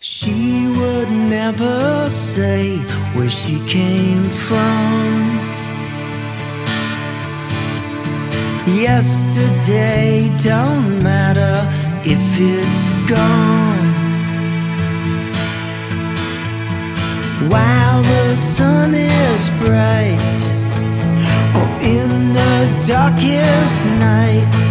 She would never say where she came from. Yesterday don't matter if it's gone. While the sun is bright, or in the darkest night,